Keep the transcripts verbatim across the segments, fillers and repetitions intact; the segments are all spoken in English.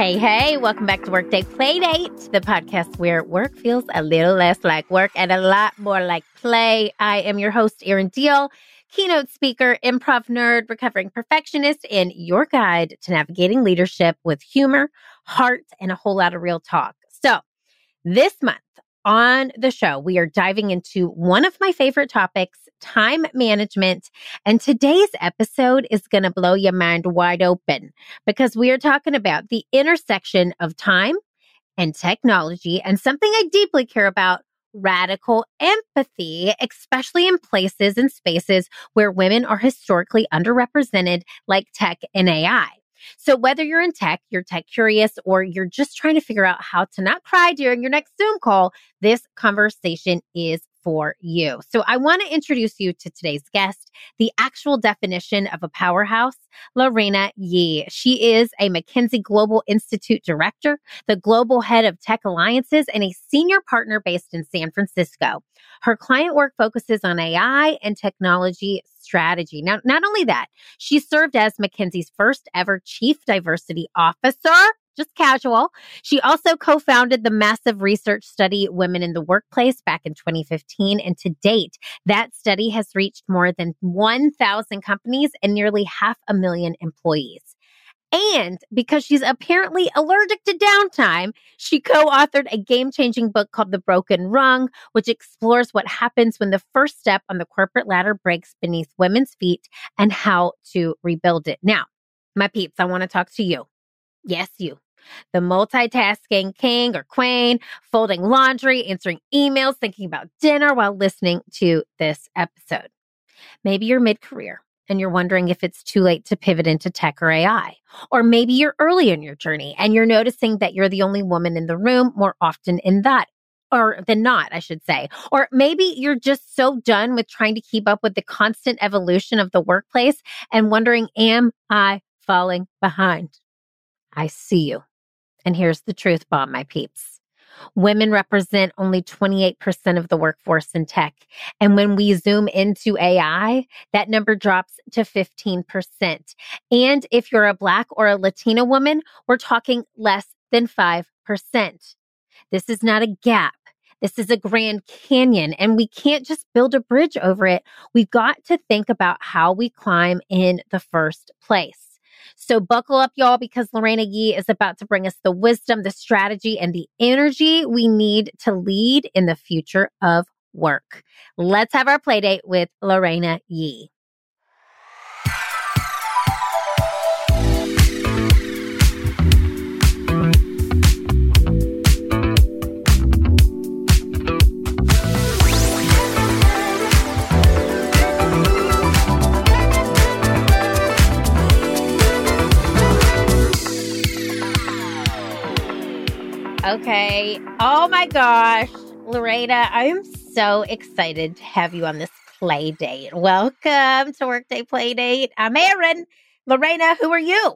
Hey, hey, welcome back to Workday Playdate, the podcast where work feels a little less like work and a lot more like play. I am your host, Erin Deal, keynote speaker, improv nerd, recovering perfectionist, and your guide to navigating leadership with humor, heart, and a whole lot of real talk. So this month on the show, we are diving into one of my favorite topics, time management. And today's episode is going to blow your mind wide open because we are talking about the intersection of time and technology and something I deeply care about, radical empathy, especially in places and spaces where women are historically underrepresented like tech and A I. So whether you're in tech, you're tech curious, or you're just trying to figure out how to not cry during your next Zoom call, this conversation is for you. So I want to introduce you to today's guest, the actual definition of a powerhouse, Lorena Yee. She is a McKinsey Global Institute Director, the Global Head of Tech Alliances, and a Senior Partner based in San Francisco. Her client work focuses on A I and technology strategy. Now, not only that, she served as McKinsey's first ever Chief Diversity Officer, just casual. She also co-founded the massive research study Women in the Workplace back in twenty fifteen. And to date, that study has reached more than one thousand companies and nearly half a million employees. And because she's apparently allergic to downtime, she co-authored a game-changing book called The Broken Rung, which explores what happens when the first step on the corporate ladder breaks beneath women's feet and how to rebuild it. Now, my peeps, I want to talk to you. Yes, you. The multitasking king or queen, folding laundry, answering emails, thinking about dinner while listening to this episode. Maybe you're mid-career and you're wondering if it's too late to pivot into tech or A I. Or maybe you're early in your journey and you're noticing that you're the only woman in the room more often in that. Or than not, I should say. Or maybe you're just so done with trying to keep up with the constant evolution of the workplace and wondering, am I falling behind? I see you. And here's the truth bomb, my peeps. Women represent only twenty-eight percent of the workforce in tech. And when we zoom into A I, that number drops to fifteen percent. And if you're a Black or a Latina woman, we're talking less than five percent. This is not a gap. This is a Grand Canyon, and we can't just build a bridge over it. We've got to think about how we climb in the first place. So buckle up, y'all, because Lorena Yee is about to bring us the wisdom, the strategy, and the energy we need to lead in the future of work. Let's have our play date with Lorena Yee. Okay. Oh my gosh, Lorena, I am so excited to have you on this play date. Welcome to Workday Playdate. I'm Erin. Lorena, who are you?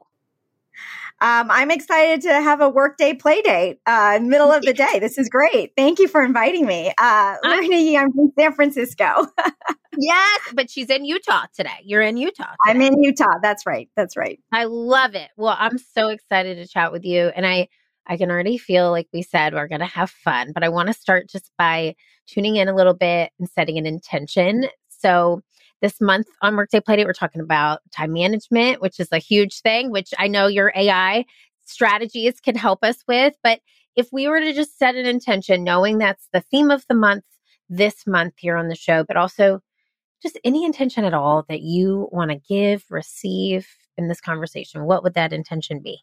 Um, I'm excited to have a Workday Playdate uh, in the middle of the day. This is great. Thank you for inviting me. Uh, Lorena Yee, I'm from San Francisco. Yes, but she's in Utah today. You're in Utah today. I'm in Utah. That's right. That's right. I love it. Well, I'm so excited to chat with you. And I I can already feel, like we said, we're going to have fun, but I want to start just by tuning in a little bit and setting an intention. So this month on Workday Playdate, we're talking about time management, which is a huge thing, which I know your A I strategies can help us with. But if we were to just set an intention, knowing that's the theme of the month, this month here on the show, but also just any intention at all that you want to give, receive in this conversation, what would that intention be?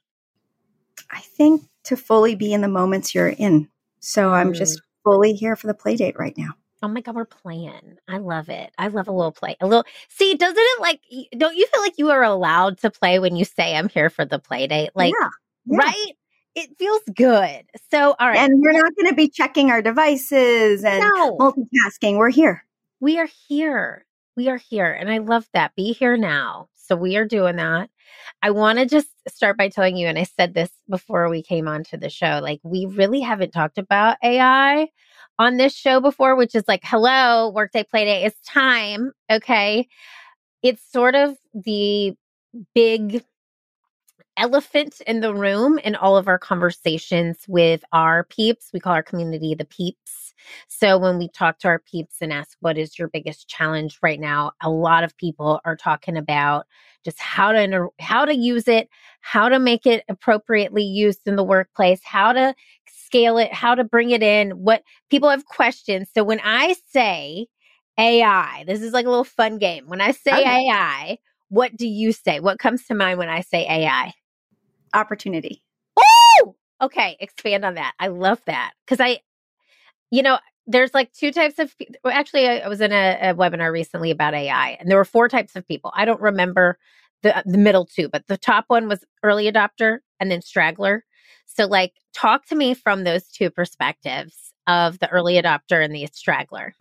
I think to fully be in the moments you're in. So I'm Mm. just fully here for the play date right now. Oh my God, we're playing. I love it. I love a little play. A little, see, doesn't it like, don't you feel like you are allowed to play when you say I'm here for the play date? Like, yeah, yeah. right? It feels good. So, all right. And we're not going to be checking our devices and No. multitasking. We're here. We are here. We are here. And I love that. Be here now. So we are doing that. I want to just start by telling you, and I said this before we came onto the show, like we really haven't talked about A I on this show before, which is like, hello, Workday Playdate, it's time. Okay. It's sort of the big elephant in the room in all of our conversations with our peeps. We call our community the peeps. So when we talk to our peeps and ask, what is your biggest challenge right now? A lot of people are talking about just how to, inter- how to use it, how to make it appropriately used in the workplace, how to scale it, how to bring it in, what people have questions. So when I say A I, this is like a little fun game. When I say okay. A I, what do you say? What comes to mind when I say A I? Opportunity. Oh, okay. Expand on that. I love that. Because I, you know, there's like two types of, well, actually, I, I was in a, a webinar recently about A I, and there were four types of people. I don't remember the the middle two, but the top one was early adopter and then straggler. So like, talk to me from those two perspectives of the early adopter and the straggler.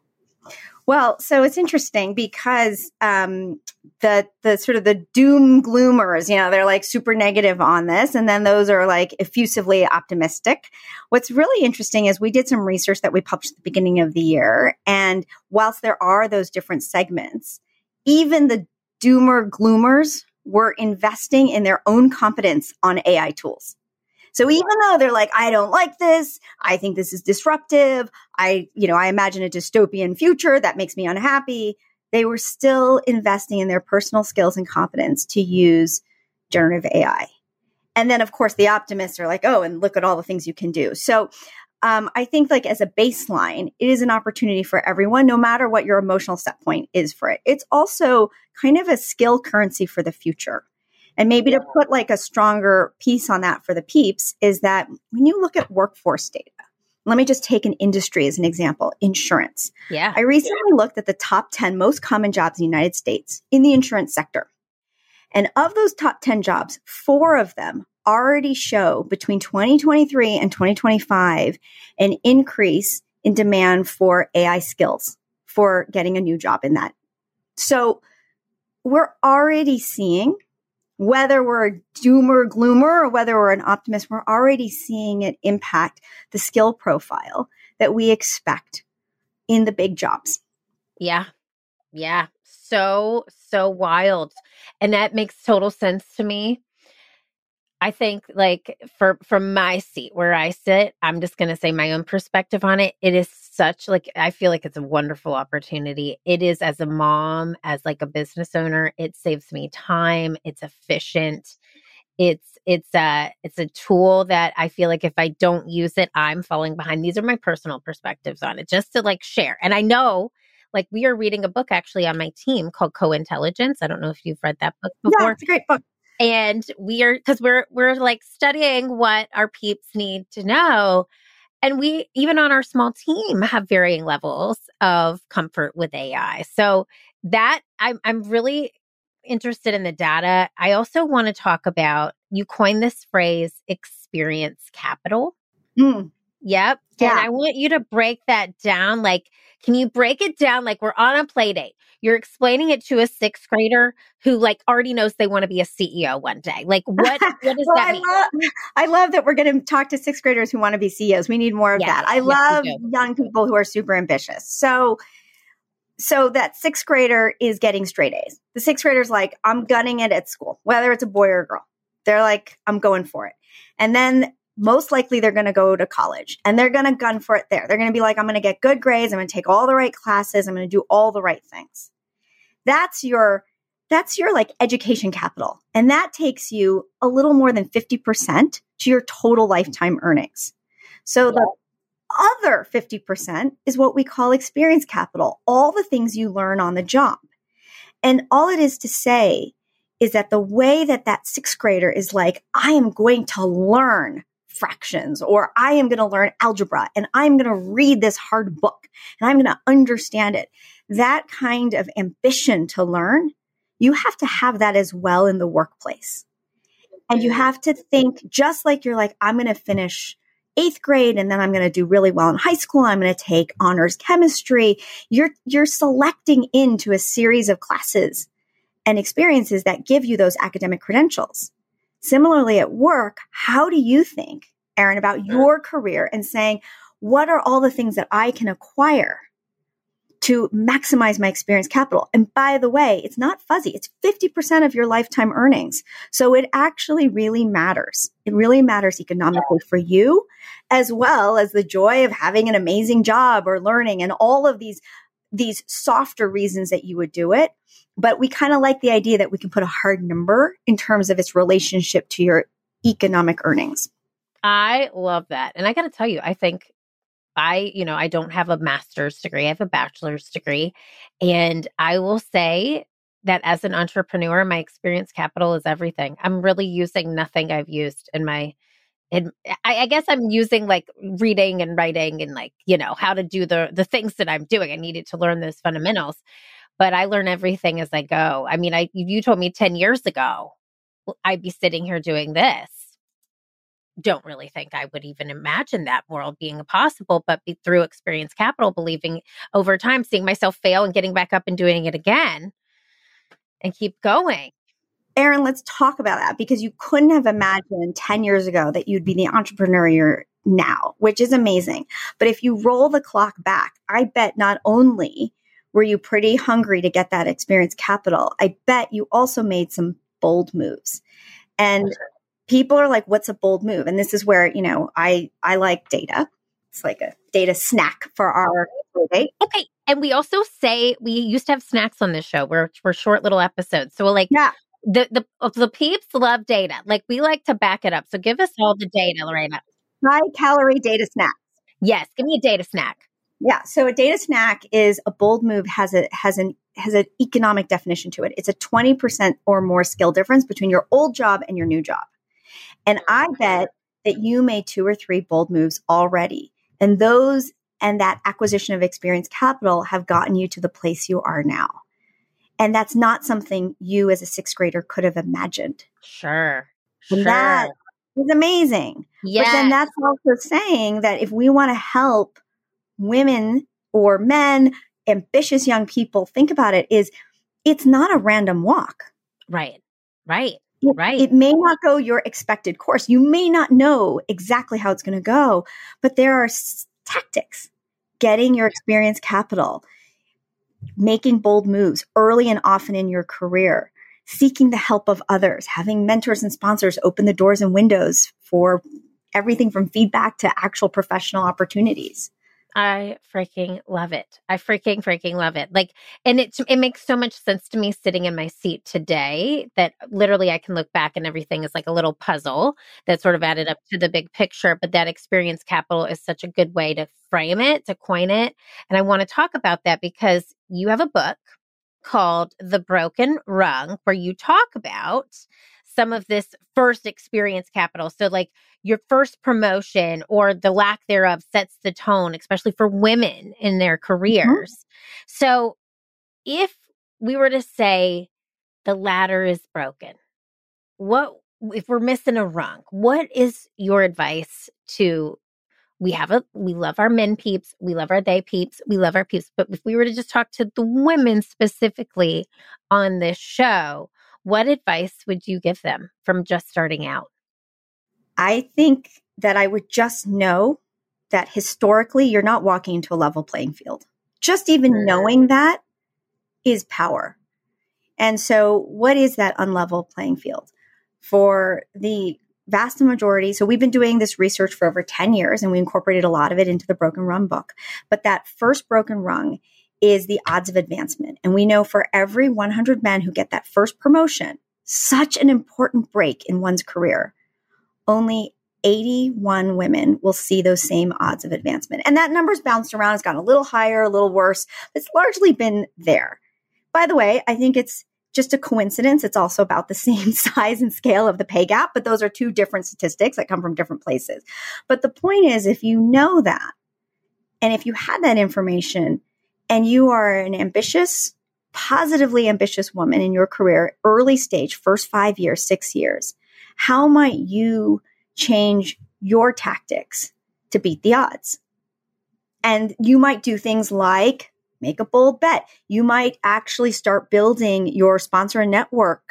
Well, so it's interesting because um, the the sort of the doom gloomers, you know, they're like super negative on this, and then those are like effusively optimistic. What's really interesting is we did some research that we published at the beginning of the year, and whilst there are those different segments, even the doomer gloomers were investing in their own competence on A I tools. So even though they're like, I don't like this, I think this is disruptive, I, you know, I imagine a dystopian future that makes me unhappy, they were still investing in their personal skills and competence to use generative A I. And then, of course, the optimists are like, oh, and look at all the things you can do. So um, I think like as a baseline, it is an opportunity for everyone, no matter what your emotional set point is for it. It's also kind of a skill currency for the future. And maybe to put like a stronger piece on that for the peeps is that when you look at workforce data, let me just take an industry as an example, insurance. Yeah. I recently looked at the top ten most common jobs in the United States in the insurance sector. And of those top ten jobs, four of them already show between twenty twenty-three and twenty twenty-five an increase in demand for A I skills for getting a new job in that. So we're already seeing, whether we're a doomer, gloomer, or whether we're an optimist, we're already seeing it impact the skill profile that we expect in the big jobs. Yeah. Yeah. So, so wild. And that makes total sense to me. I think like for from my seat where I sit, I'm just going to say my own perspective on it. It is such like, I feel like it's a wonderful opportunity. It is as a mom, as like a business owner, it saves me time. It's efficient. It's, it's a, it's a tool that I feel like if I don't use it, I'm falling behind. These are my personal perspectives on it, just to like share. And I know like we are reading a book actually on my team called Co-Intelligence. I don't know if you've read that book before. Yeah, it's a great book. And we are, because we're, we're like studying what our peeps need to know. And we, even on our small team, have varying levels of comfort with A I. So that I'm, I'm really interested in the data. I also want to talk about, you coined this phrase, experience capital. Mm. Yep. Yeah. And I want you to break that down. Like, can you break it down? Like we're on a play date. You're explaining it to a sixth grader who like already knows they want to be a C E O one day. Like what, what does well, that I mean? Love, I love that we're going to talk to sixth graders who want to be C E Os. We need more of yes, that. I yes, love young people who are super ambitious. So, so that sixth grader is getting straight A's. The sixth grader's like, I'm gunning it at school, whether it's a boy or a girl. They're like, I'm going for it. And then most likely they're going to go to college and they're going to gun for it there. They're going to be like, I'm going to get good grades. I'm going to take all the right classes. I'm going to do all the right things. That's your, that's your like education capital. And that takes you a little more than fifty percent to your total lifetime earnings. So yeah. The other fifty percent is what we call experience capital, all the things you learn on the job. And all it is to say is that the way that that sixth grader is like, I am going to learn fractions, or I am going to learn algebra, and I'm going to read this hard book, and I'm going to understand it. That kind of ambition to learn, you have to have that as well in the workplace. And you have to think just like you're like, I'm going to finish eighth grade and then I'm going to do really well in high school. I'm going to take honors chemistry. You're, you're selecting into a series of classes and experiences that give you those academic credentials. Similarly at work, how do you think, Erin, about your career and saying, what are all the things that I can acquire to maximize my experience capital. And by the way, it's not fuzzy. It's fifty percent of your lifetime earnings. So it actually really matters. It really matters economically for you, as well as the joy of having an amazing job or learning and all of these, these softer reasons that you would do it. But we kind of like the idea that we can put a hard number in terms of its relationship to your economic earnings. I love that. And I got to tell you, I think I, you know, I don't have a master's degree. I have a bachelor's degree. And I will say that as an entrepreneur, my experience capital is everything. I'm really using nothing I've used in my, in, I, I guess I'm using like reading and writing and like, you know, how to do the, the things that I'm doing. I needed to learn those fundamentals, but I learn everything as I go. I mean, I, you told me ten years ago, I'd be sitting here doing this. Don't really think I would even imagine that world being possible, but be, through experience capital, believing over time, seeing myself fail and getting back up and doing it again and keep going. Erin, let's talk about that, because you couldn't have imagined ten years ago that you'd be the entrepreneur you're now, which is amazing. But if you roll the clock back, I bet not only were you pretty hungry to get that experience capital, I bet you also made some bold moves. And people are like, what's a bold move? And this is where, you know, I, I like data. It's like a data snack for our date. Okay. And we also say, we used to have snacks on this show where we're short little episodes. So we're like, yeah. the, the, the peeps love data. Like we like to back it up. So give us all the data, Lorena. High calorie data snacks. Yes. Give me a data snack. Yeah. So a data snack is a bold move, has a, has an, has an economic definition to it. It's a twenty percent or more skill difference between your old job and your new job. And I bet that you made two or three bold moves already. And those and that acquisition of experience capital have gotten you to the place you are now. And that's not something you as a sixth grader could have imagined. Sure. And sure. that is amazing. Yes. But then that's also saying that if we want to help women or men, ambitious young people, think about it, is it's not a random walk. Right. Right. It, right. It may not go your expected course. You may not know exactly how it's going to go, but there are s- tactics. Getting your experience capital, making bold moves early and often in your career, seeking the help of others, having mentors and sponsors open the doors and windows for everything from feedback to actual professional opportunities. I freaking love it. I freaking, freaking love it. Like, and it, it makes so much sense to me sitting in my seat today that literally I can look back and everything is like a little puzzle that sort of added up to the big picture. But that experience capital is such a good way to frame it, to coin it. And I want to talk about that because you have a book called The Broken Rung where you talk about some of this first experience capital. So like your first promotion or the lack thereof sets the tone, especially for women in their careers. Mm-hmm. So if we were to say the ladder is broken, what if we're missing a rung? What is your advice to, we have a, we love our men peeps, we love our they peeps, we love our peeps. But if we were to just talk to the women specifically on this show, what advice would you give them from just starting out? I think that I would just know that historically you're not walking into a level playing field. Just even mm-hmm. knowing that is power. And so what is that unlevel playing field? For the vast majority, so we've been doing this research for over ten years and we incorporated a lot of it into the Broken Rung book. But that first broken rung is the odds of advancement. And we know for every one hundred men who get that first promotion, such an important break in one's career, only eighty-one women will see those same odds of advancement. And that number's bounced around. It's gotten a little higher, a little worse. It's largely been there. By the way, I think it's just a coincidence. It's also about the same size and scale of the pay gap, but those are two different statistics that come from different places. But the point is, if you know that, and if you had that information, and you are an ambitious, positively ambitious woman in your career, early stage, first five years, six years, how might you change your tactics to beat the odds? And you might do things like make a bold bet. You might actually start building your sponsor network,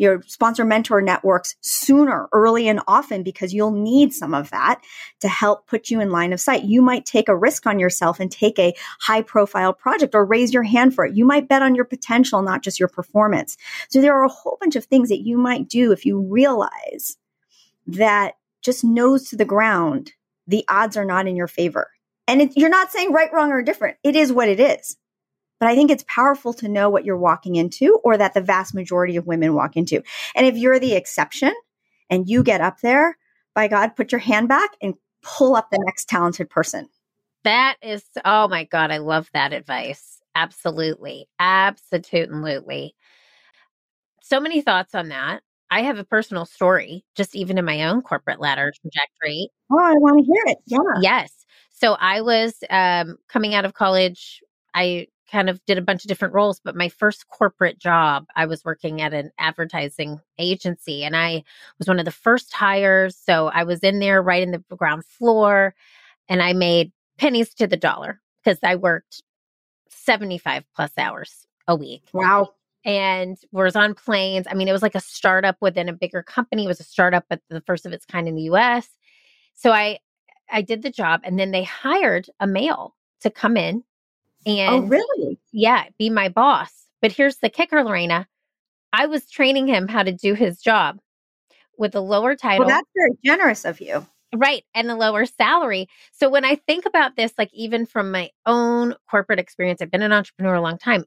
your sponsor mentor networks sooner, early and often, because you'll need some of that to help put you in line of sight. You might take a risk on yourself and take a high profile project or raise your hand for it. You might bet on your potential, not just your performance. So there are a whole bunch of things that you might do if you realize that just nose to the ground, the odds are not in your favor. And it, you're not saying right, wrong, or different. It is what it is. But I think it's powerful to know what you're walking into, or that the vast majority of women walk into. And if you're the exception and you get up there, by God, put your hand back and pull up the next talented person. That is, oh my God, I love that advice. Absolutely. Absolutely. So many thoughts on that. I have a personal story, just even in my own corporate ladder trajectory. Oh, I want to hear it. Yeah. Yes. So I was um, coming out of college. I kind of did a bunch of different roles, but my first corporate job, I was working at an advertising agency, and I was one of the first hires. So I was in there right in the ground floor, and I made pennies to the dollar because I worked seventy-five plus hours a week. Wow. And was on planes. I mean, it was like a startup within a bigger company. It was a startup, but the first of its kind in the U S. So I, I did the job, and then they hired a male to come in and, oh, really? Yeah, be my boss. But here's the kicker, Lorena. I was training him how to do his job with a lower title. Well, that's very generous of you. Right. And a lower salary. So when I think about this, like even from my own corporate experience, I've been an entrepreneur a long time.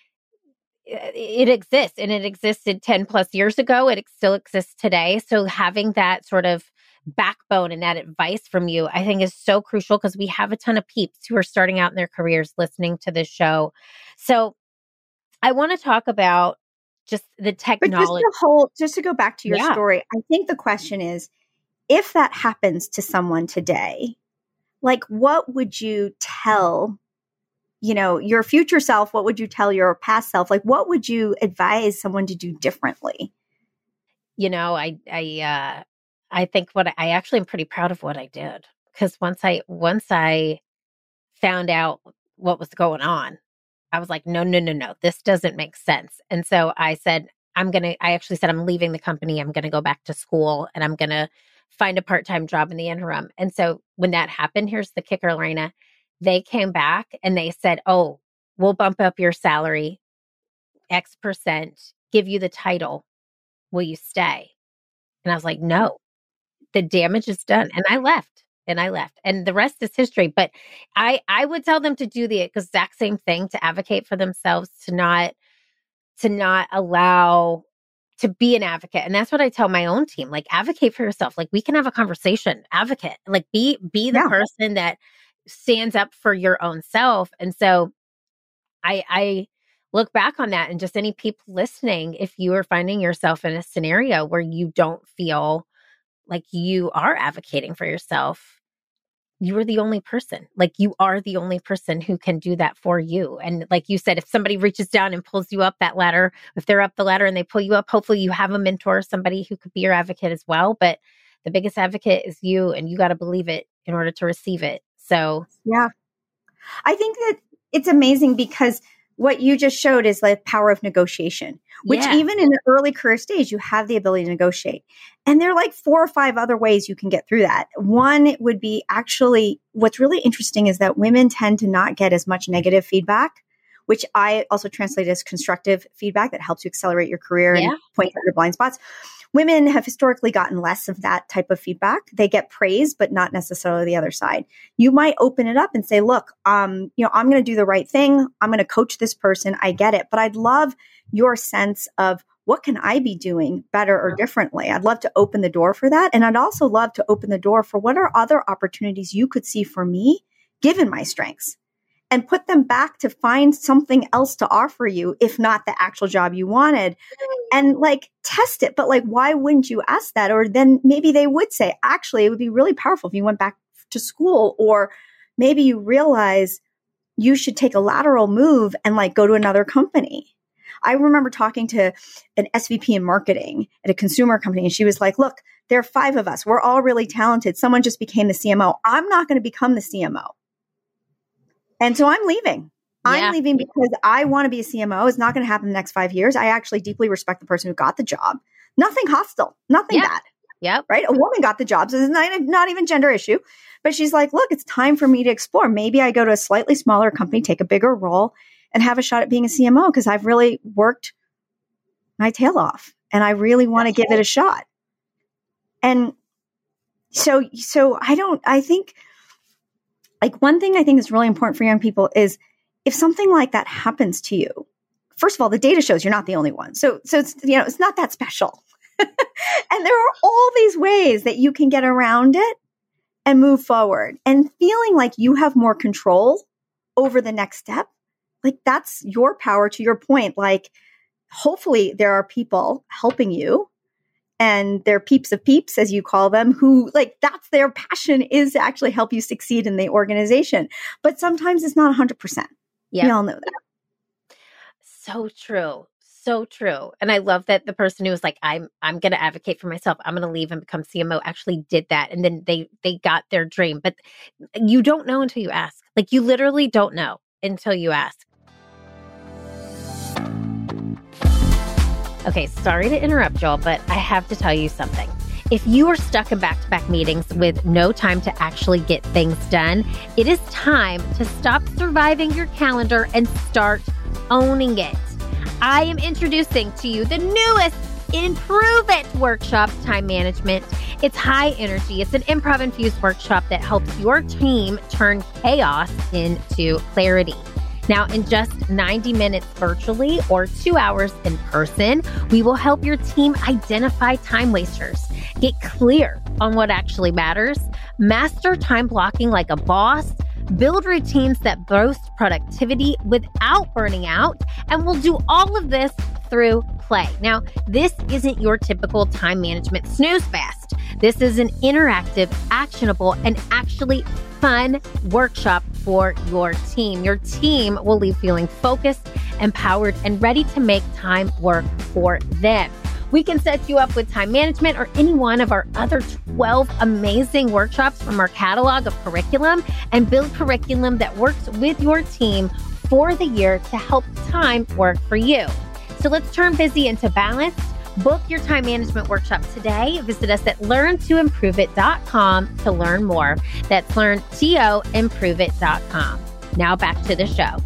It exists, and it existed ten plus years ago. It still exists today. So having that sort of backbone and that advice from you, I think is so crucial, because we have a ton of peeps who are starting out in their careers listening to this show. So I want to talk about just the technology. But just to hold, just to go back to your Yeah. story, I think the question is, if that happens to someone today, like what would you tell, you know, your future self? What would you tell your past self? Like, what would you advise someone to do differently? You know, I, I, uh, I think what I, I actually am pretty proud of what I did, because once I, once I found out what was going on, I was like, no, no, no, no, this doesn't make sense. And so I said, I'm going to, I actually said, I'm leaving the company. I'm going to go back to school, and I'm going to find a part-time job in the interim. And so when that happened, here's the kicker, Lorena. They came back and they said, oh, we'll bump up your salary X percent, give you the title. Will you stay? And I was like, no, the damage is done. And I left and I left and the rest is history. But I, I would tell them to do the exact same thing, to advocate for themselves, to not, to not allow, to be an advocate. And that's what I tell my own team, like advocate for yourself. Like we can have a conversation, advocate, like be, be the Yeah. person that stands up for your own self. And so I, I look back on that, and just any people listening, if you are finding yourself in a scenario where you don't feel like you are advocating for yourself, you are the only person. Like you are the only person who can do that for you. And like you said, if somebody reaches down and pulls you up that ladder, if they're up the ladder and they pull you up, hopefully you have a mentor, somebody who could be your advocate as well. But the biggest advocate is you, and you got to believe it in order to receive it. So, yeah, I think that it's amazing, because what you just showed is the power of negotiation, which yeah. even in the early career stage, you have the ability to negotiate. And there are like four or five other ways you can get through that. One would be actually, what's really interesting is that women tend to not get as much negative feedback, which I also translate as constructive feedback that helps you accelerate your career Yeah. and point out your blind spots. Women have historically gotten less of that type of feedback. They get praise, but not necessarily the other side. You might open it up and say, look, um, you know, I'm going to do the right thing. I'm going to coach this person. I get it. But I'd love your sense of what can I be doing better or differently? I'd love to open the door for that. And I'd also love to open the door for what are other opportunities you could see for me, given my strengths, and put them back to find something else to offer you, if not the actual job you wanted. And like test it. But like, why wouldn't you ask that? Or then maybe they would say, actually, it would be really powerful if you went back to school, or maybe you realize you should take a lateral move and like go to another company. I remember talking to an S V P in marketing at a consumer company, and she was like, look, there are five of us. We're all really talented. Someone just became the C M O. I'm not going to become the C M O. And so I'm leaving. I'm leaving because I want to be a C M O. It's not going to happen in the next five years. I actually deeply respect the person who got the job. Nothing hostile, nothing yep. bad. Yep. Right? A woman got the job. So it's not, not even gender issue. But she's like, look, it's time for me to explore. Maybe I go to a slightly smaller company, take a bigger role, and have a shot at being a C M O because I've really worked my tail off and I really want to give it a shot. And so, so I don't, I think like one thing I think is really important for young people is if something like that happens to you, first of all, the data shows you're not the only one. So, so it's, you know, it's not that special. And there are all these ways that you can get around it and move forward and feeling like you have more control over the next step. Like that's your power to your point. Like hopefully there are people helping you and they're peeps of peeps, as you call them, who like that's their passion is to actually help you succeed in the organization. But sometimes it's not one hundred percent. Yeah. We all know that. So true. So true. And I love that the person who was like, I'm I'm going to advocate for myself. I'm going to leave and become C M O actually did that. And then they they got their dream. But you don't know until you ask. Like you literally don't know until you ask. Okay, sorry to interrupt, Joel, but I have to tell you something. If you are stuck in back-to-back meetings with no time to actually get things done, it is time to stop surviving your calendar and start owning it. I am introducing to you the newest Improve It workshop, Time Management. It's high energy. It's an improv-infused workshop that helps your team turn chaos into clarity. Now, in just ninety minutes virtually or two hours in person, we will help your team identify time wasters, get clear on what actually matters, master time blocking like a boss, build routines that boost productivity without burning out, and we'll do all of this through play. Now, this isn't your typical time management snooze fest. This is an interactive, actionable, and actually fun workshop for your team. Your team will leave feeling focused, empowered, and ready to make time work for them. We can set you up with time management or any one of our other twelve amazing workshops from our catalog of curriculum and build curriculum that works with your team for the year to help time work for you. So let's turn busy into balanced. Book your time management workshop today. Visit us at learn to improve it dot com to learn more. That's learn to improve it dot com. Now back to the show.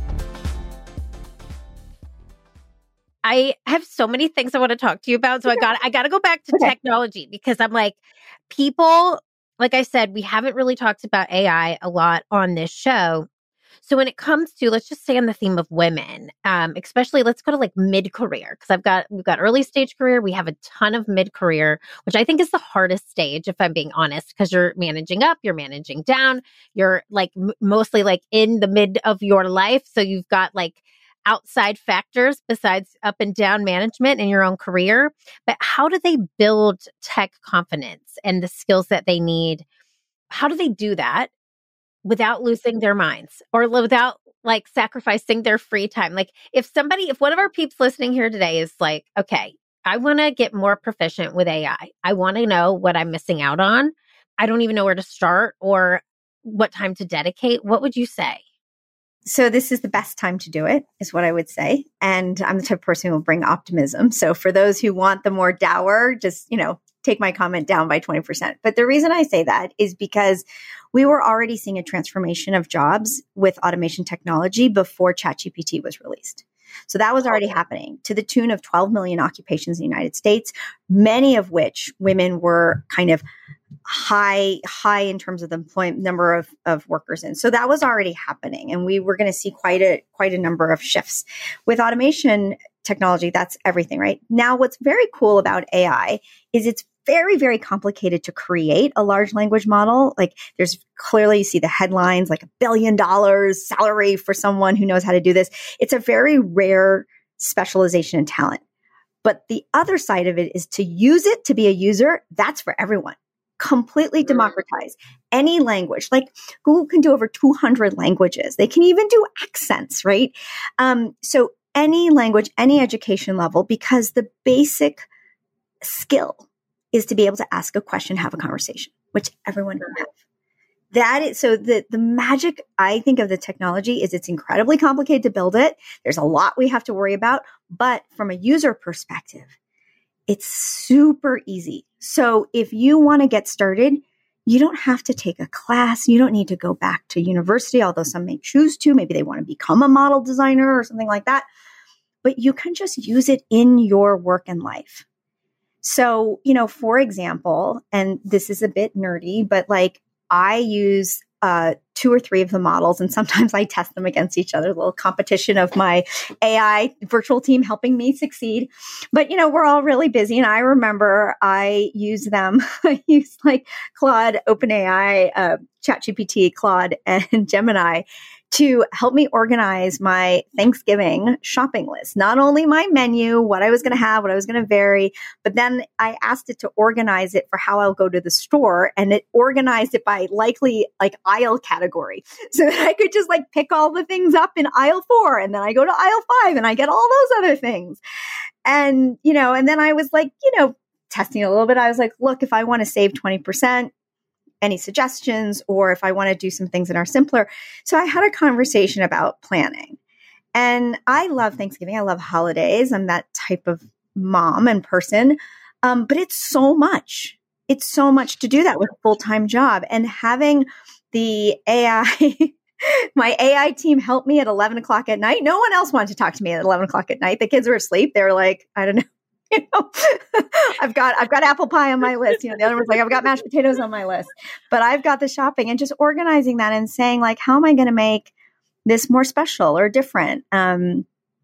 I have so many things I want to talk to you about. So I got I got to go back to okay. technology because I'm like, people, like I said, we haven't really talked about A I a lot on this show. So when it comes to, let's just stay on the theme of women, um, especially let's go to like mid-career because I've got, we've got early stage career. We have a ton of mid-career, which I think is the hardest stage, if I'm being honest, because you're managing up, you're managing down, you're like m- mostly like in the mid of your life. So you've got like outside factors besides up and down management in your own career. But how do they build tech confidence and the skills that they need? How do they do that without losing their minds or without like sacrificing their free time? Like if somebody, if one of our peeps listening here today is like, okay, I want to get more proficient with A I. I want to know what I'm missing out on. I don't even know where to start or what time to dedicate. What would you say? So this is the best time to do it, is what I would say. And I'm the type of person who will bring optimism. So for those who want the more dour, just, you know, take my comment down by twenty percent. But the reason I say that is because we were already seeing a transformation of jobs with automation technology before ChatGPT was released. So that was already happening to the tune of twelve million occupations in the United States, many of which women were kind of high, high in terms of the employment number of, of workers in. So that was already happening. And we were going to see quite a, quite a number of shifts with automation technology. That's everything, right? Now, what's very cool about A I is it's very, very complicated to create a large language model. Like there's clearly, you see the headlines, like a billion dollars salary for someone who knows how to do this. It's a very rare specialization and talent. But the other side of it is to use it to be a user. That's for everyone. Completely democratize any language. Like Google can do over two hundred languages. They can even do accents, right? Um, so any language, any education level, because the basic skill is to be able to ask a question, have a conversation, which everyone can have. that is, so the, the magic, I think, of the technology is it's incredibly complicated to build it. There's a lot we have to worry about, but from a user perspective, it's super easy. So if you want to get started, you don't have to take a class. You don't need to go back to university, although some may choose to. Maybe they want to become a model designer or something like that. But you can just use it in your work and life. So, you know, for example, and this is a bit nerdy, but like I use uh, two or three of the models, and sometimes I test them against each other, a little competition of my A I virtual team helping me succeed. But, you know, we're all really busy. And I remember I use them. I use like Claude, OpenAI, uh, ChatGPT, Claude, and Gemini to help me organize my Thanksgiving shopping list. Not only my menu, what I was going to have, what I was going to vary, but then I asked it to organize it for how I'll go to the store, and it organized it by likely like aisle category so that I could just like pick all the things up in aisle four, and then I go to aisle five and I get all those other things. And, you know, and then I was like, you know, testing a little bit. I was like, look, if I want to save twenty percent, any suggestions, or if I want to do some things that are simpler. So I had a conversation about planning. And I love Thanksgiving. I love holidays. I'm that type of mom and person. Um, but it's so much. It's so much to do that with a full-time job. And having the A I, my A I team help me at eleven o'clock at night. No one else wanted to talk to me at eleven o'clock at night. The kids were asleep. They were like, I don't know. You know, I've got, I've got apple pie on my list. You know, the other one's like, I've got mashed potatoes on my list, but I've got the shopping, and just organizing that and saying like, how am I going to make this more special or different? Um,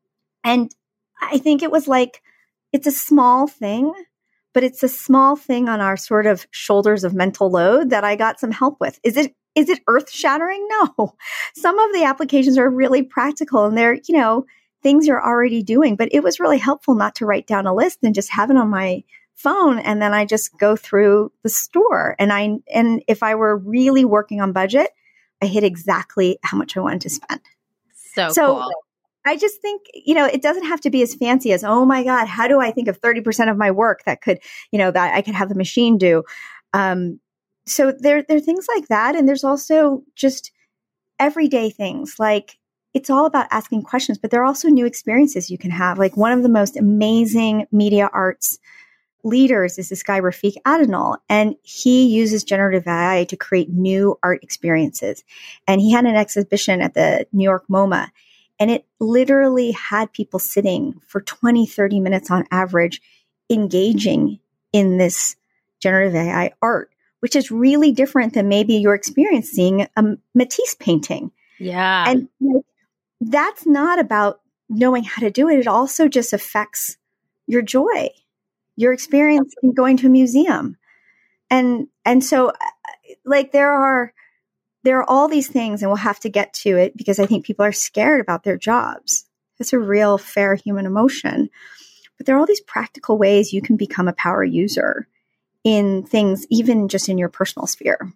and I think it was like, it's a small thing, but it's a small thing on our sort of shoulders of mental load that I got some help with. Is it, is it earth shattering? No, some of the applications are really practical, and they're, you know, things you're already doing, but it was really helpful not to write down a list and just have it on my phone. And then I just go through the store, and I, and if I were really working on budget, I hit exactly how much I wanted to spend. So, so cool. I just think, you know, it doesn't have to be as fancy as, oh my God, how do I think of thirty percent of my work that could, you know, that I could have the machine do. Um, so there, there are things like that. And there's also just everyday things like, it's all about asking questions, but there are also new experiences you can have. Like one of the most amazing media arts leaders is this guy, Rafiq Adenal, and he uses generative A I to create new art experiences. And he had an exhibition at the New York MoMA, and it literally had people sitting for twenty, thirty minutes on average, engaging in this generative A I art, which is really different than maybe you're experiencing a Matisse painting. Yeah. And like, that's not about knowing how to do it. It also just affects your joy, your experience in going to a museum. And, and so like there are, there are all these things, and we'll have to get to it because I think people are scared about their jobs. It's a real fair human emotion, but there are all these practical ways you can become a power user in things, even just in your personal sphere.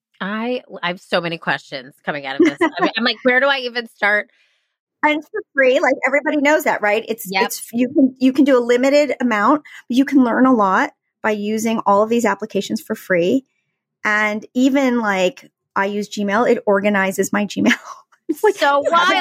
I, I have so many questions coming out of this. I mean, I'm like, where do I even start? And it's for free. Like everybody knows that, right? It's, Yep. it's, you can, you can do a limited amount, but you can learn a lot by using all of these applications for free. And even like I use Gmail, it organizes my Gmail. It's like, so you wild.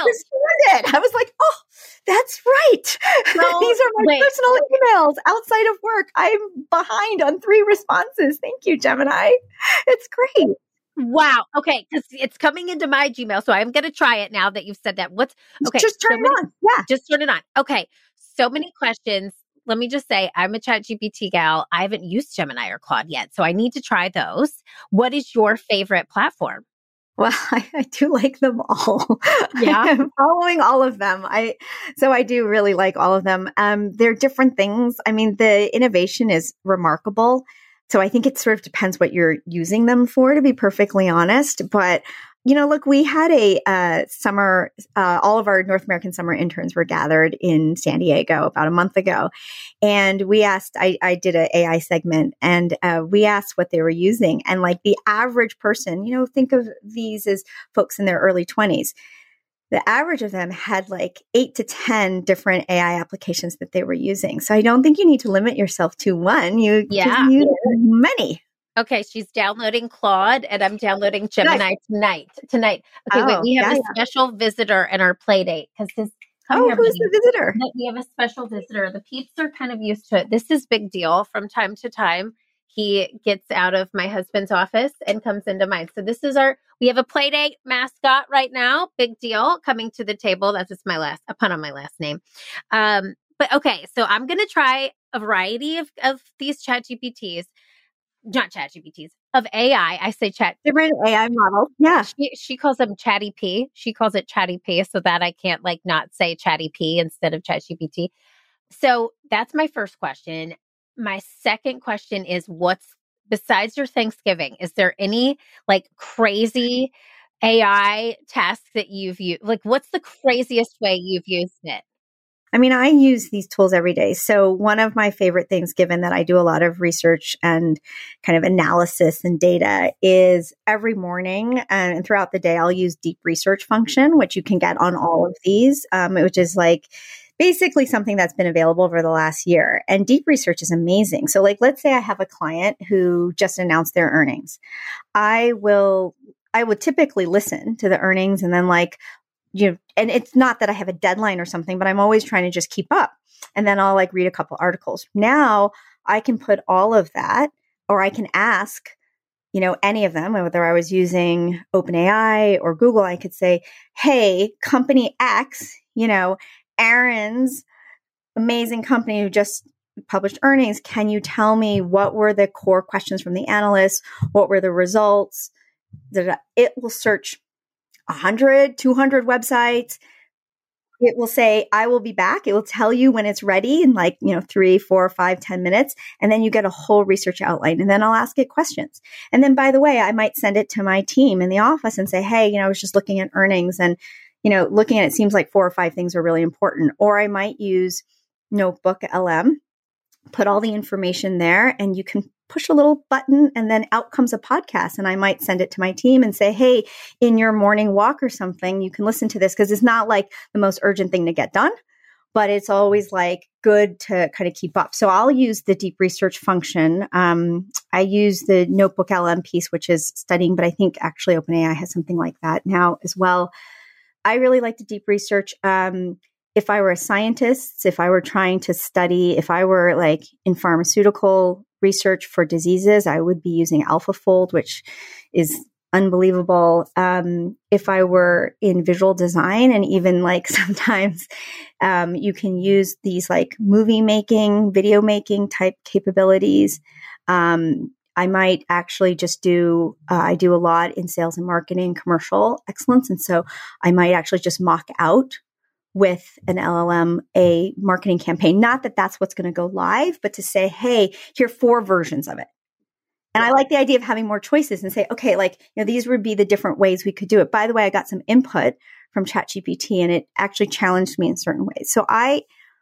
I was like, oh, that's right. So, These are my wait. personal emails outside of work. I'm behind on three responses. Thank you, Gemini. It's great. Wow. Okay. Because it's coming into my Gmail. So I'm going to try it now that you've said that. What's okay? Just turn so it many, on. Yeah. Just turn it on. Okay. So many questions. Let me just say, I'm a ChatGPT gal. I haven't used Gemini or Claude yet. So I need to try those. What is your favorite platform? Well, I, I do like them all. Yeah. I'm following all of them. I, so I do really like all of them. Um, they're different things. I mean, the innovation is remarkable. So I think it sort of depends what you're using them for, to be perfectly honest. But, you know, look, we had a uh, summer, uh, all of our North American summer interns were gathered in San Diego about a month ago. And we asked, I, I did an A I segment, and uh, we asked what they were using. And like the average person, you know, think of these as folks in their early twenties. The average of them had like eight to ten different A I applications that they were using. So I don't think you need to limit yourself to one. You Yeah. can use many. Okay, she's downloading Claude and I'm downloading Gemini Nice. tonight. Tonight. Okay, wait, Oh, we have yeah, a yeah. special visitor in our play date because this come Oh, here, who's buddy. the visitor? We have a special visitor. The peeps are kind of used to it. This is big deal from time to time. He gets out of my husband's office and comes into mine. So this is our we have a play date mascot right now. Big deal coming to the table. That's just my last a pun on my last name. Um, but okay, so I'm gonna try a variety of, of these chat G P Ts. Not chat G P Ts, of A I. I say chat. Different A I models. Yeah. She, she calls them Chatty P. She calls it Chatty P so that I can't like not say Chatty P instead of Chat G P T. So that's my first question. My second question is what's besides your Thanksgiving, is there any like crazy A I task that you've used? Like what's the craziest way you've used it? I mean, I use these tools every day. So one of my favorite things, given that I do a lot of research and kind of analysis and data, is every morning and throughout the day, I'll use deep research function, which you can get on all of these, um, which is like basically something that's been available over the last year. And deep research is amazing. So like, let's say I have a client who just announced their earnings. I will, I would typically listen to the earnings and then like, you know, and it's not that I have a deadline or something, but I'm always trying to just keep up. And then I'll like read a couple articles. Now I can put all of that, or I can ask, you know, any of them, whether I was using OpenAI or Google, I could say, hey, company X, you know, Aaron's amazing company who just published earnings. Can you tell me what were the core questions from the analysts? What were the results? It will search one hundred, two hundred websites. It will say, I will be back. It will tell you when it's ready in like, you know, three, four, five, ten minutes. And then you get a whole research outline. And then I'll ask it questions. And then, by the way, I might send it to my team in the office and say, hey, you know, I was just looking at earnings and, you know, looking at it seems like four or five things are really important. Or I might use Notebook L M, put all the information there, and you can push a little button and then out comes a podcast. And I might send it to my team and say, hey, in your morning walk or something, you can listen to this because it's not like the most urgent thing to get done, but it's always like good to kind of keep up. So I'll use the deep research function. Um, I use the Notebook L M piece, which is studying, but I think actually OpenAI has something like that now as well. I really like the deep research. Um, if I were a scientist, if I were trying to study, if I were like in pharmaceutical research for diseases, I would be using AlphaFold, which is unbelievable. Um, if I were in visual design, and even like sometimes um, you can use these like movie making, video making type capabilities. Um, I might actually just do, uh, I do a lot in sales and marketing, commercial excellence. And so I might actually just mock out with an L L M a marketing campaign. Not that that's what's going to go live, but to say, hey, here are four versions of it. And I like the idea of having more choices and say, okay, like, you know, these would be the different ways we could do it. By the way, I got some input from ChatGPT and it actually challenged me in certain ways. So I,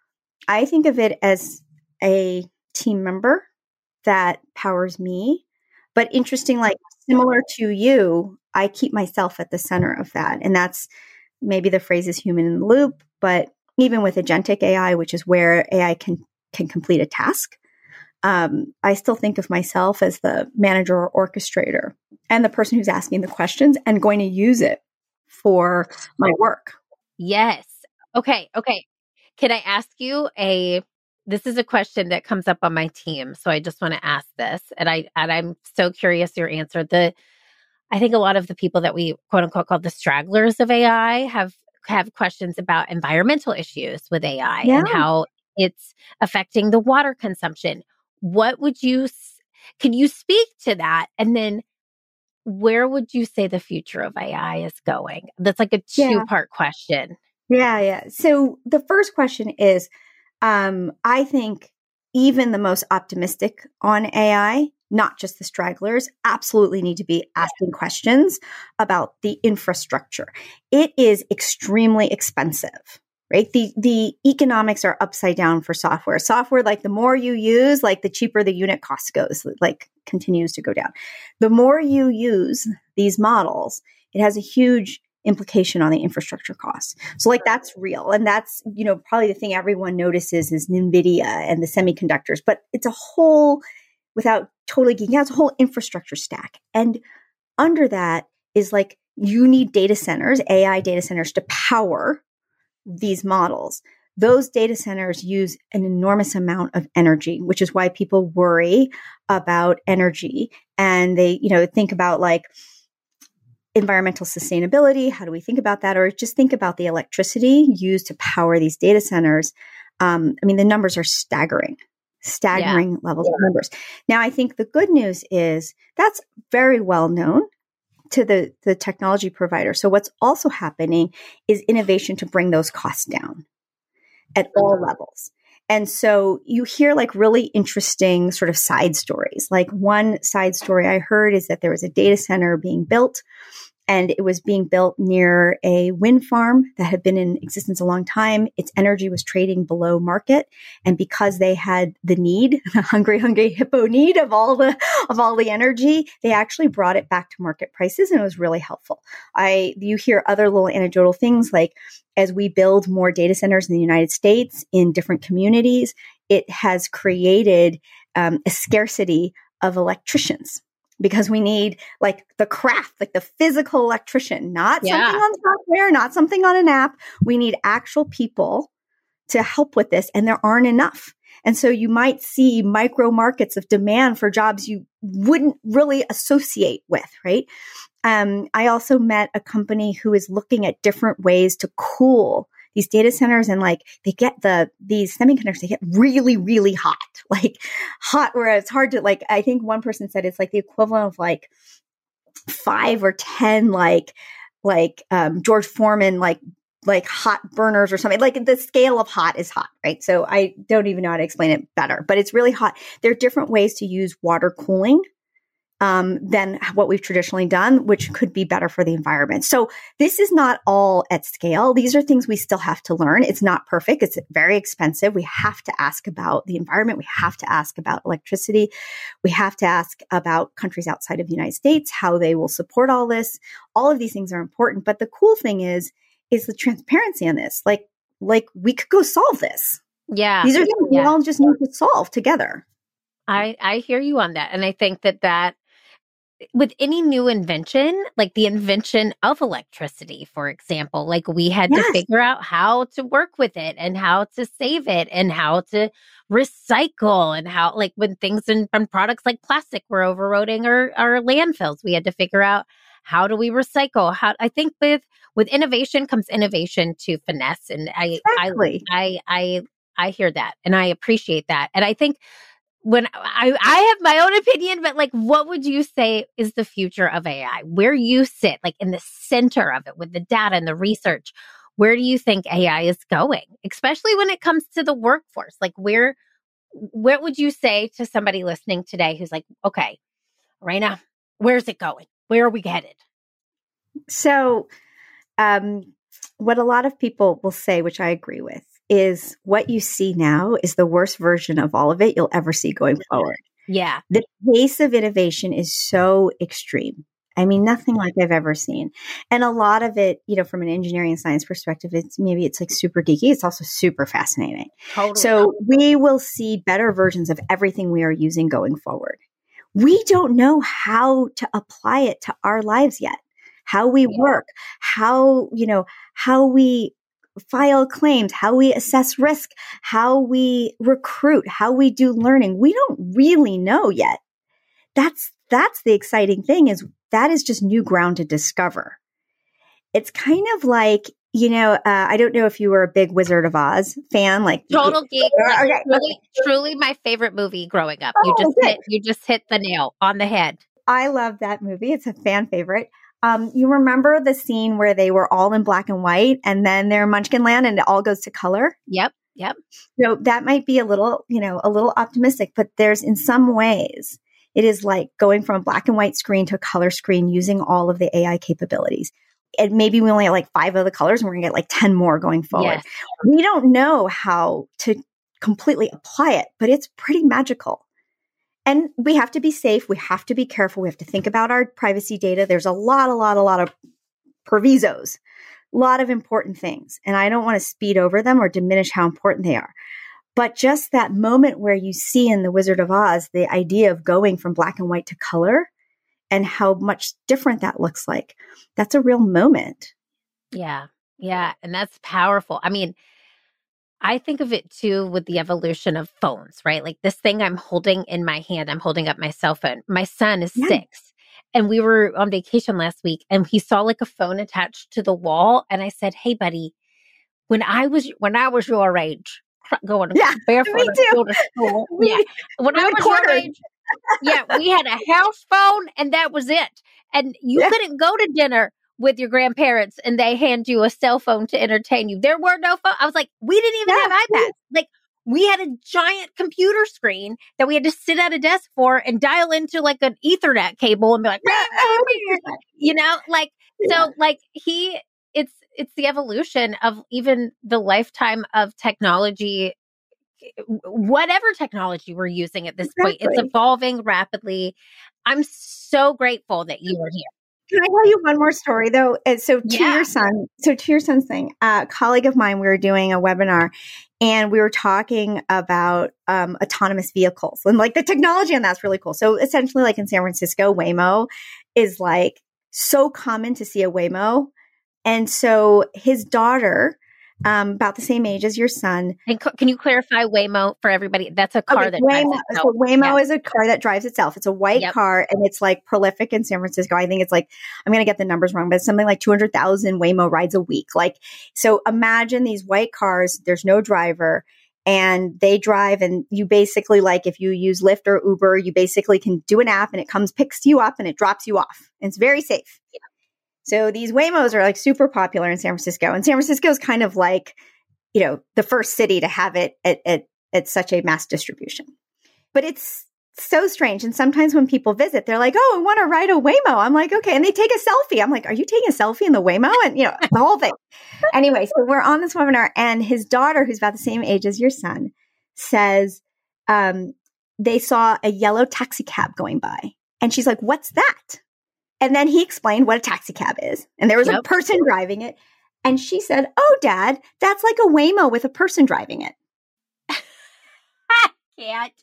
I think of it as a team member that powers me. But interesting, like similar to you, I keep myself at the center of that. And that's maybe the phrase is human in the loop, but even with agentic A I, which is where A I can, can complete a task, um, I still think of myself as the manager or orchestrator and the person who's asking the questions and going to use it for my work. Yes. Okay. Okay. Can I ask you a, this is a question that comes up on my team. So I just want to ask this. And I, and I'm so curious your answer. The, I think a lot of the people that we quote unquote call the stragglers of A I have, have questions about environmental issues with A I Yeah. and how it's affecting the water consumption. What would you, can you speak to that? And then where would you say the future of A I is going? That's like a two Yeah. part question. Yeah. Yeah. So the first question is, um, I think even the most optimistic on A I, not just the stragglers, absolutely need to be asking questions about the infrastructure. It is extremely expensive, right? The, the economics are upside down for software. Software, like the more you use, like the cheaper the unit cost goes, like continues to go down. The more you use these models, it has a huge implication on the infrastructure costs. So like that's real. And that's, you know, probably the thing everyone notices is NVIDIA and the semiconductors, but it's a whole without totally geeking out, it's a whole infrastructure stack. And under that is like, you need data centers, A I data centers to power these models. Those data centers use an enormous amount of energy, which is why people worry about energy. And they, you know, think about like environmental sustainability. How do we think about that? Or just think about the electricity used to power these data centers. Um, I mean, the numbers are staggering, staggering yeah. levels yeah. of numbers. Now, I think the good news is that's very well known to the, the technology provider. So what's also happening is innovation to bring those costs down at all levels. And so you hear like really interesting sort of side stories. Like one side story I heard is that there was a data center being built, and it was being built near a wind farm that had been in existence a long time. Its energy was trading below market. And because they had the need, the hungry, hungry hippo need of all the, of all the energy, they actually brought it back to market prices, and it was really helpful. I, you hear other little anecdotal things like, as we build more data centers in the United States in different communities, it has created um, a scarcity of electricians. Because we need like the craft, like the physical electrician, not yeah. something on software, not something on an app. We need actual people to help with this, and there aren't enough. And so you might see micro markets of demand for jobs you wouldn't really associate with, right? Um, I also met a company who is looking at different ways to cool these data centers, and like they get the, these semiconductors, they get really, really hot, like hot where it's hard to like, I think one person said it's like the equivalent of like five or ten, like, like, um, George Foreman, like, like hot burners or something. Like the scale of hot is hot, right? So I don't even know how to explain it better, but it's really hot. There are different ways to use water cooling Um, than what we've traditionally done, which could be better for the environment. So this is not all at scale. These are things we still have to learn. It's not perfect. It's very expensive. We have to ask about the environment. We have to ask about electricity. We have to ask about countries outside of the United States, how they will support all this. All of these things are important. But the cool thing is, is the transparency on this. Like, like we could go solve this. Yeah. These are things yeah. we all just need to solve together. I, I hear you on that. And I think that that with any new invention, like the invention of electricity, for example, like we had yes. to figure out how to work with it and how to save it and how to recycle, and how, like when things in from products like plastic were overloading our, our landfills, we had to figure out how do we recycle? How I think with with innovation comes innovation to finesse. And I exactly. I I I I hear that, and I appreciate that. And I think when I, I have my own opinion, but like, what would you say is the future of A I? Where you sit, like in the center of it with the data and the research, where do you think A I is going? Especially when it comes to the workforce, like where, where would you say to somebody listening today who's like, okay, Raina, where's it going? Where are we headed? So, um, what a lot of people will say, which I agree with, is what you see now is the worst version of all of it you'll ever see going forward. Yeah. The pace of innovation is so extreme. I mean, nothing like I've ever seen. And a lot of it, you know, from an engineering and science perspective, it's maybe it's like super geeky. It's also super fascinating. Totally. So we will see better versions of everything we are using going forward. We don't know how to apply it to our lives yet, how we yeah. work, how, you know, how we file claims, how we assess risk, how we recruit, how we do learning. We don't really know yet. That's, that's the exciting thing, is that is just new ground to discover. It's kind of like, you know, uh, I don't know if you were a big Wizard of Oz fan, like total geek. Like, okay. truly, truly my favorite movie growing up. Oh, you just good. hit, you just hit the nail on the head. I love that movie. It's a fan favorite. Um, you remember the scene where they were all in black and white, and then they're in Munchkin Land and it all goes to color? Yep. Yep. So that might be a little, you know, a little optimistic, but there's in some ways, it is like going from a black and white screen to a color screen using all of the A I capabilities. And maybe we only have like five of the colors and we're gonna get like ten more going forward. Yes. We don't know how to completely apply it, but it's pretty magical. And we have to be safe. We have to be careful. We have to think about our privacy data. There's a lot, a lot, a lot of provisos, a lot of important things. And I don't want to speed over them or diminish how important they are. But just that moment where you see in The Wizard of Oz, the idea of going from black and white to color and how much different that looks like, that's a real moment. Yeah. Yeah. And that's powerful. I mean, I think of it too with the evolution of phones, right? Like this thing I'm holding in my hand, I'm holding up my cell phone. My son is Yeah. six and we were on vacation last week and he saw like a phone attached to the wall. And I said, hey, buddy, when I was, when I was your age, going Yeah, barefoot me to too. go to school. We- Yeah. When I we was your quartered. age, yeah, we had a house phone and that was it. And you Yeah. couldn't go to dinner with your grandparents and they hand you a cell phone to entertain you. There were no phone. I was like, we didn't even Yeah. have iPads. Like we had a giant computer screen that we had to sit at a desk for and dial into like an Ethernet cable and be like, you know, like, Yeah. so like he, it's, it's the evolution of even the lifetime of technology, whatever technology we're using at this point. It's Exactly. evolving rapidly. I'm so grateful that you were here. Can I tell you one more story though? And so to Yeah. your son, so to your son's thing, a colleague of mine, we were doing a webinar and we were talking about um, autonomous vehicles and like the technology on that's really cool. So essentially like in San Francisco, Waymo is like so common to see a Waymo. And so his daughter, um, about the same age as your son. And c- can you clarify Waymo for everybody? That's a car Okay, that Waymo, drives itself. so Waymo Yeah. is a car that drives itself. It's a white Yep. car and it's like prolific in San Francisco. I think it's like, I'm going to get the numbers wrong, but it's something like two hundred thousand Waymo rides a week. Like, so imagine these white cars, there's no driver and they drive and you basically like, if you use Lyft or Uber, you basically can do an app and it comes, picks you up and it drops you off. And it's very safe. Yeah. So these Waymos are like super popular in San Francisco and San Francisco is kind of like, you know, the first city to have it at, at, at such a mass distribution. But it's so strange. And sometimes when people visit, they're like, oh, I want to ride a Waymo. I'm like, okay. And they take a selfie. I'm like, are you taking a selfie in the Waymo? And, you know, the whole thing. Anyway, so we're on this webinar and his daughter, who's about the same age as your son, says um, they saw a yellow taxi cab going by. And she's like, what's that? And then he explained what a taxi cab is. And there was Yep. a person driving it. And she said, oh, Dad, that's like a Waymo with a person driving it. I can't.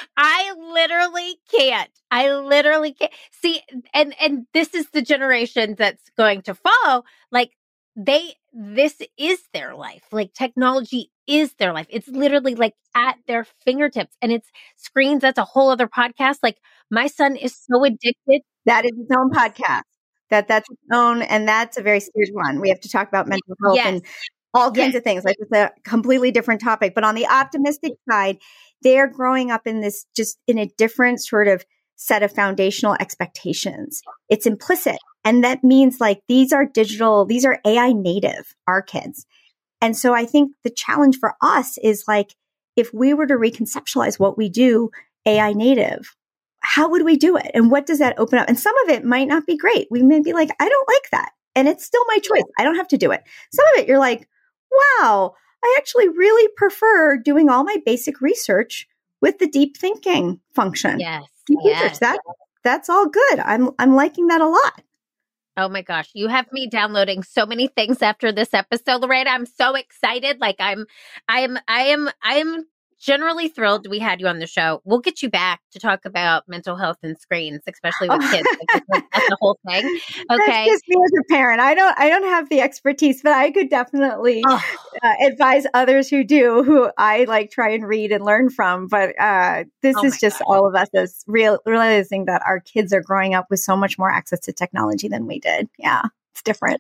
I literally can't. I literally can't. See, and and this is the generation that's going to follow. Like they, this is their life. Like technology is their life. It's literally like at their fingertips, and it's screens. That's a whole other podcast. Like my son is so addicted. That is its own podcast. That that's its own, and that's a very serious one. We have to talk about mental health Yes. and all kinds Yes. of things. Like it's a completely different topic. But on the optimistic side, they're growing up in this just in a different sort of set of foundational expectations. It's implicit. And that means like these are digital, these are A I native, our kids. And so I think the challenge for us is like, if we were to reconceptualize what we do A I native, how would we do it? And what does that open up? And some of it might not be great. We may be like, I don't like that. And it's still my choice. I don't have to do it. Some of it, you're like, wow, I actually really prefer doing all my basic research with the deep thinking function. Yes. Deep Yes. research, that, that's all good. I'm, I'm liking that a lot. Oh my gosh, you have me downloading so many things after this episode, Loretta. I'm so excited. Like I'm, I am, I am, I am generally thrilled we had you on the show. We'll get you back to talk about mental health and screens, especially with kids. Like, that's, that's the whole thing. Okay. That's just me as a parent. I don't, I don't have the expertise, but I could definitely Oh. uh, advise others who do, who I like try and read and learn from. But uh, this Oh is my just gosh. all of us as real, realizing that our kids are growing up with so much more access to technology than we did. Yeah, it's different.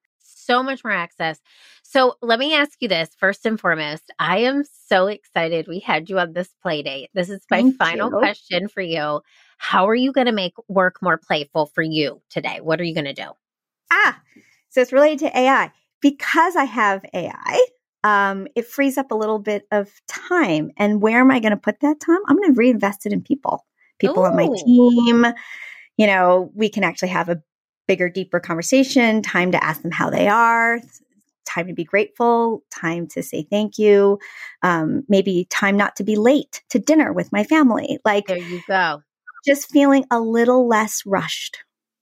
So much more access. So let me ask you this first and foremost. I am so excited we had you on this play date. This is my Thank final you. question for you. How are you going to make work more playful for you today? What are you going to do? Ah, so it's related to A I. Because I have A I, um, it frees up a little bit of time. And where am I going to put that time? I'm going to reinvest it in people, people on my Ooh. team. You know, we can actually have a bigger, deeper conversation, time to ask them how they are, time to be grateful, time to say thank you, um, maybe time not to be late to dinner with my family. Like There you go. just feeling a little less rushed.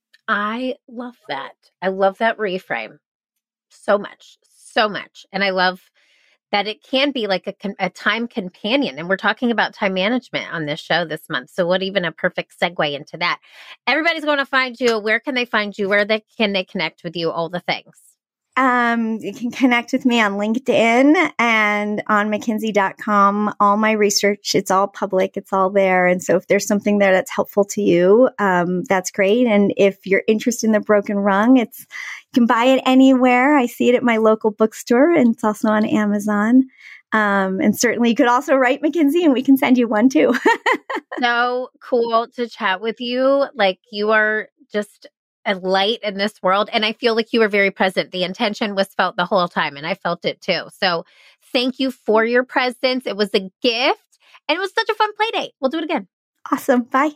I love that. I love that reframe so much, so much. And I love that it can be like a, a time companion. And we're talking about time management on this show this month. So what even a perfect segue into that. Everybody's going to find you. Where can they find you? Where they, can they connect with you? All the things. Um, you can connect with me on LinkedIn and on McKinsey dot com. All my research, it's all public. It's all there. And so if there's something there that's helpful to you, um, that's great. And if you're interested in The Broken Rung, it's, you can buy it anywhere. I see it at my local bookstore, and it's also on Amazon. Um, and certainly you could also write McKinsey and we can send you one too. So cool to chat with you. Like, you are just a light in this world. And I feel like you were very present. The intention was felt the whole time, and I felt it too. So thank you for your presence. It was a gift, and it was such a fun play date. We'll do it again. Awesome. Bye.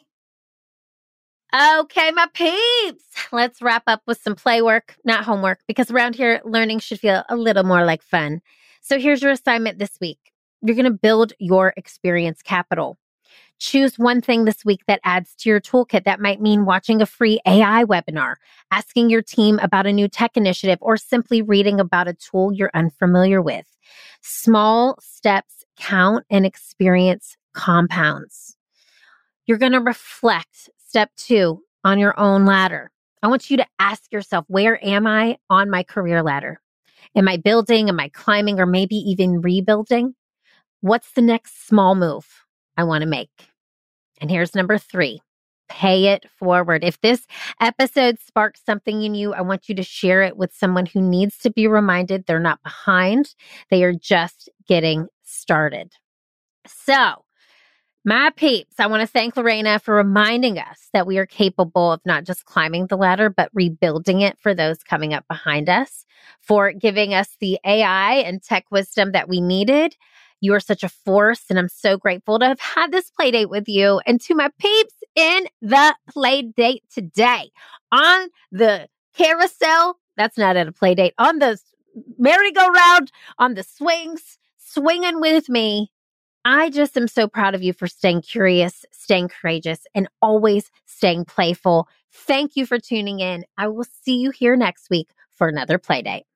Okay, my peeps. Let's wrap up with some play work, not homework, because around here, learning should feel a little more like fun. So here's your assignment this week. You're going to build your experience capital. Choose one thing this week that adds to your toolkit. That might mean watching a free A I webinar, asking your team about a new tech initiative, or simply reading about a tool you're unfamiliar with. Small steps count, and experience compounds. You're going to reflect, step two, on your own ladder. I want you to ask yourself, where am I on my career ladder? Am I building? Am I climbing? Or maybe even rebuilding? What's the next small move I want to make? And here's number three, pay it forward. If this episode sparks something in you, I want you to share it with someone who needs to be reminded they're not behind. They are just getting started. So, my peeps, I want to thank Lorena for reminding us that we are capable of not just climbing the ladder, but rebuilding it for those coming up behind us, for giving us the A I and tech wisdom that we needed. You are such a force, and I'm so grateful to have had this play date with you. And to my peeps in the play date today, on the carousel, that's not at a play date, on the merry-go-round, on the swings, swinging with me. I just am so proud of you for staying curious, staying courageous, and always staying playful. Thank you for tuning in. I will see you here next week for another play date.